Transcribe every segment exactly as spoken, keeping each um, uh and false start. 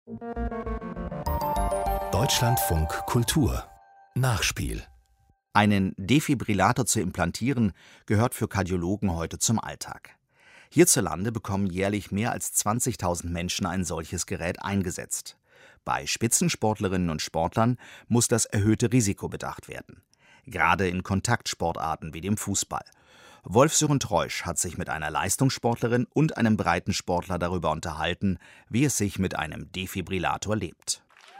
Deutschlandfunk Kultur Nachspiel. Einen Defibrillator zu implantieren, gehört für Kardiologen heute zum Alltag. Hierzulande bekommen jährlich mehr als zwanzigtausend Menschen ein solches Gerät eingesetzt. Bei Spitzensportlerinnen und Sportlern muss das erhöhte Risiko bedacht werden. Gerade in Kontaktsportarten wie dem Fußball. Wolf-Sören Treusch hat sich mit einer Leistungssportlerin und einem Breitensportler darüber unterhalten, wie es sich mit einem Defibrillator lebt.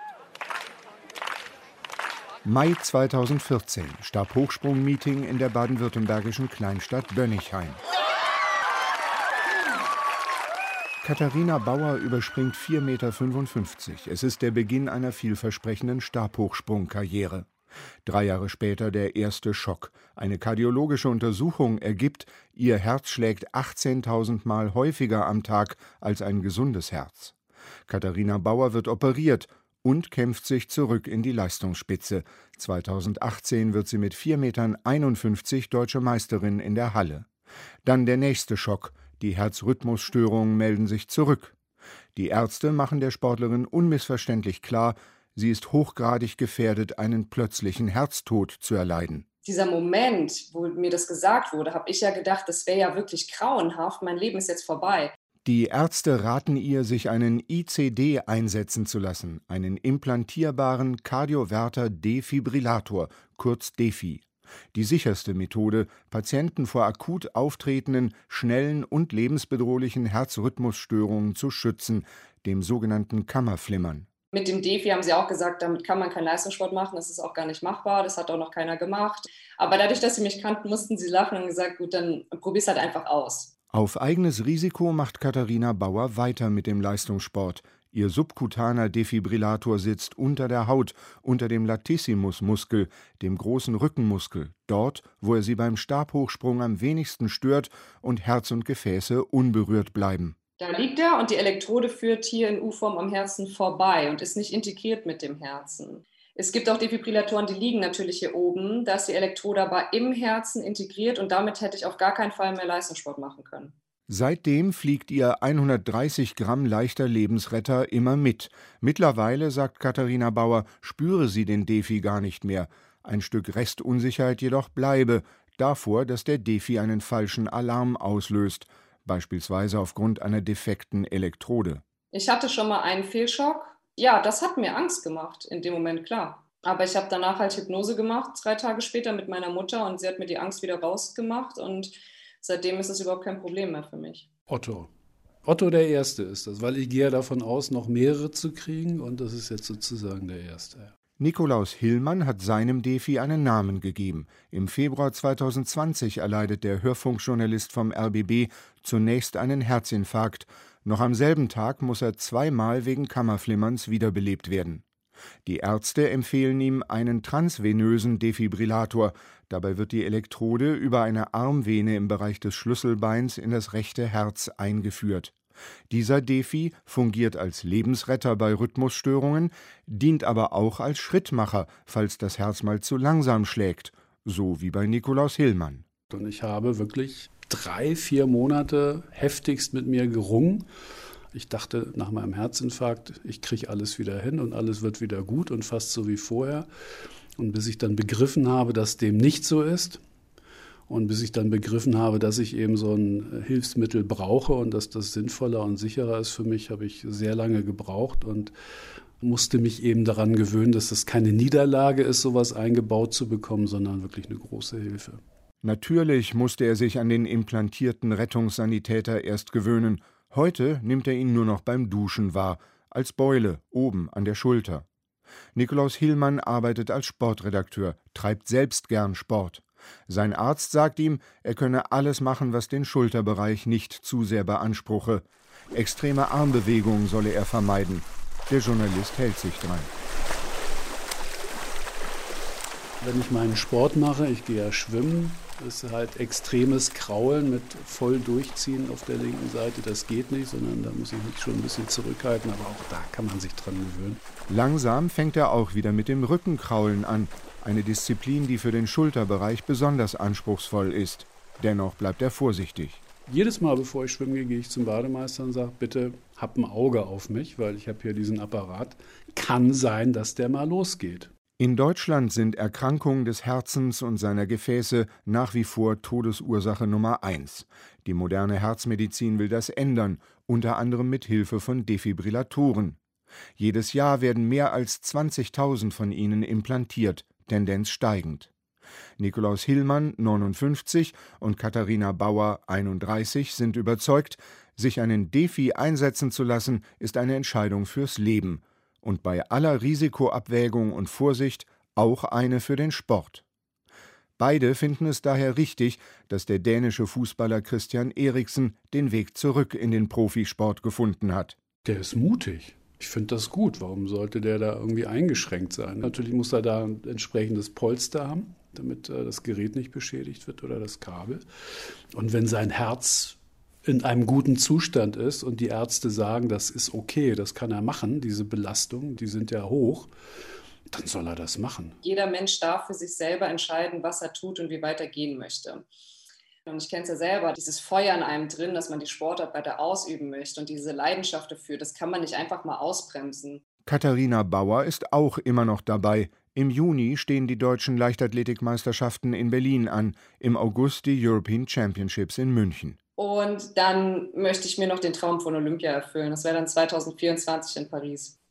Mai zweitausendvierzehn, Stabhochsprung-Meeting in der baden-württembergischen Kleinstadt Bönnigheim. Katharina Bauer überspringt vier Meter fünfundfünfzig. Es ist der Beginn einer vielversprechenden Stabhochsprung-Karriere. Drei Jahre später der erste Schock. Eine kardiologische Untersuchung ergibt, ihr Herz schlägt achtzehntausend Mal häufiger am Tag als ein gesundes Herz. Katharina Bauer wird operiert und kämpft sich zurück in die Leistungsspitze. zweitausendachtzehn wird sie mit vier Meter einundfünfzig deutsche Meisterin in der Halle. Dann der nächste Schock. Die Herzrhythmusstörungen melden sich zurück. Die Ärzte machen der Sportlerin unmissverständlich klar, sie ist hochgradig gefährdet, einen plötzlichen Herztod zu erleiden. Dieser Moment, wo mir das gesagt wurde, habe ich ja gedacht, das wäre ja wirklich grauenhaft, mein Leben ist jetzt vorbei. Die Ärzte raten ihr, sich einen I C D einsetzen zu lassen, einen implantierbaren Kardioverter-Defibrillator, kurz Defi. Die sicherste Methode, Patienten vor akut auftretenden, schnellen und lebensbedrohlichen Herzrhythmusstörungen zu schützen, dem sogenannten Kammerflimmern. Mit dem Defi haben sie auch gesagt, damit kann man keinen Leistungssport machen, das ist auch gar nicht machbar, das hat auch noch keiner gemacht. Aber dadurch, dass sie mich kannten, mussten sie lachen und gesagt, gut, dann probier's halt einfach aus. Auf eigenes Risiko macht Katharina Bauer weiter mit dem Leistungssport. Ihr subkutaner Defibrillator sitzt unter der Haut, unter dem Latissimusmuskel, dem großen Rückenmuskel, dort, wo er sie beim Stabhochsprung am wenigsten stört und Herz und Gefäße unberührt bleiben. Da liegt er und die Elektrode führt hier in U-Form am Herzen vorbei und ist nicht integriert mit dem Herzen. Es gibt auch Defibrillatoren, die liegen natürlich hier oben. Da ist die Elektrode aber im Herzen integriert und damit hätte ich auf gar keinen Fall mehr Leistungssport machen können. Seitdem fliegt ihr hundertdreißig Gramm leichter Lebensretter immer mit. Mittlerweile, sagt Katharina Bauer, spüre sie den Defi gar nicht mehr. Ein Stück Restunsicherheit jedoch bleibe, davor, dass der Defi einen falschen Alarm auslöst. Beispielsweise aufgrund einer defekten Elektrode. Ich hatte schon mal einen Fehlschock. Ja, das hat mir Angst gemacht in dem Moment, klar. Aber ich habe danach halt Hypnose gemacht, drei Tage später mit meiner Mutter und sie hat mir die Angst wieder rausgemacht und seitdem ist es überhaupt kein Problem mehr für mich. Otto. Otto der Erste ist das, weil ich gehe ja davon aus, noch mehrere zu kriegen und das ist jetzt sozusagen der Erste. Nikolaus Hillmann hat seinem Defi einen Namen gegeben. Im Februar zweitausendzwanzig erleidet der Hörfunkjournalist vom R B B zunächst einen Herzinfarkt. Noch am selben Tag muss er zweimal wegen Kammerflimmerns wiederbelebt werden. Die Ärzte empfehlen ihm einen transvenösen Defibrillator. Dabei wird die Elektrode über eine Armvene im Bereich des Schlüsselbeins in das rechte Herz eingeführt. Dieser Defi fungiert als Lebensretter bei Rhythmusstörungen, dient aber auch als Schrittmacher, falls das Herz mal zu langsam schlägt, so wie bei Nikolaus Hillmann. Und ich habe wirklich drei, vier Monate heftigst mit mir gerungen. Ich dachte nach meinem Herzinfarkt, ich kriege alles wieder hin und alles wird wieder gut und fast so wie vorher. Und bis ich dann begriffen habe, dass dem nicht so ist, und bis ich dann begriffen habe, dass ich eben so ein Hilfsmittel brauche und dass das sinnvoller und sicherer ist für mich, habe ich sehr lange gebraucht und musste mich eben daran gewöhnen, dass das keine Niederlage ist, sowas eingebaut zu bekommen, sondern wirklich eine große Hilfe. Natürlich musste er sich an den implantierten Rettungssanitäter erst gewöhnen. Heute nimmt er ihn nur noch beim Duschen wahr, als Beule oben an der Schulter. Nikolaus Hillmann arbeitet als Sportredakteur, treibt selbst gern Sport. Sein Arzt sagt ihm, er könne alles machen, was den Schulterbereich nicht zu sehr beanspruche. Extreme Armbewegungen solle er vermeiden. Der Journalist hält sich dran. Wenn ich meinen Sport mache, ich gehe ja schwimmen, ist halt extremes Kraulen mit voll Durchziehen auf der linken Seite. Das geht nicht, sondern da muss ich mich schon ein bisschen zurückhalten, aber auch da kann man sich dran gewöhnen. Langsam fängt er auch wieder mit dem Rückenkraulen an. Eine Disziplin, die für den Schulterbereich besonders anspruchsvoll ist. Dennoch bleibt er vorsichtig. Jedes Mal, bevor ich schwimmen gehe, gehe ich zum Bademeister und sage, bitte habe ein Auge auf mich, weil ich habe hier diesen Apparat. Kann sein, dass der mal losgeht. In Deutschland sind Erkrankungen des Herzens und seiner Gefäße nach wie vor Todesursache Nummer eins. Die moderne Herzmedizin will das ändern, unter anderem mit Hilfe von Defibrillatoren. Jedes Jahr werden mehr als zwanzigtausend von ihnen implantiert, Tendenz steigend. Nikolaus Hillmann, neunundfünfzig, und Katharina Bauer, einunddreißig, sind überzeugt, sich einen Defi einsetzen zu lassen, ist eine Entscheidung fürs Leben und bei aller Risikoabwägung und Vorsicht auch eine für den Sport. Beide finden es daher richtig, dass der dänische Fußballer Christian Eriksen den Weg zurück in den Profisport gefunden hat. Der ist mutig. Ich finde das gut. Warum sollte der da irgendwie eingeschränkt sein? Natürlich muss er da ein entsprechendes Polster haben, damit äh, das Gerät nicht beschädigt wird oder das Kabel. Und wenn sein Herz in einem guten Zustand ist und die Ärzte sagen, das ist okay, das kann er machen, diese Belastungen, die sind ja hoch, dann soll er das machen. Jeder Mensch darf für sich selber entscheiden, was er tut und wie weit er gehen möchte. Und ich kenne es ja selber, dieses Feuer in einem drin, dass man die Sportart weiter ausüben möchte und diese Leidenschaft dafür, das kann man nicht einfach mal ausbremsen. Katharina Bauer ist auch immer noch dabei. Im Juni stehen die deutschen Leichtathletikmeisterschaften in Berlin an, im August die European Championships in München. Und dann möchte ich mir noch den Traum von Olympia erfüllen. Das wäre dann zweitausendvierundzwanzig in Paris.